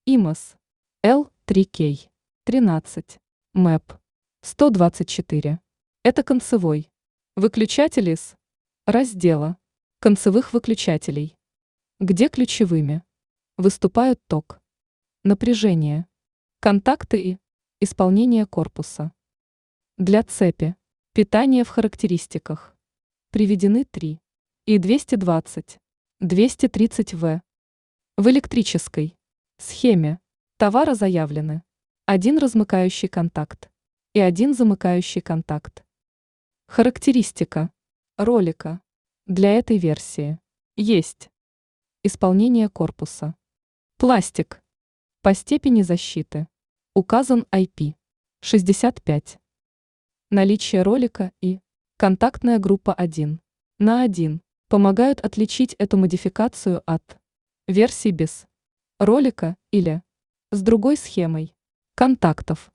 ИМОС L3K 13 МЭП 124. Это концевой выключатель из раздела концевых выключателей, где ключевыми выступают ток, напряжение, контакты и исполнение корпуса. Для цепи питание в характеристиках приведены 3 и 220, 230 В. В электрической схеме товара заявлены один размыкающий контакт и один замыкающий контакт. Характеристика ролика для этой версии есть исполнение корпуса. Пластик. По степени защиты указан IP65. Наличие ролика и контактная группа 1 на 1 помогают отличить эту модификацию от версий без ролика или с другой схемой контактов.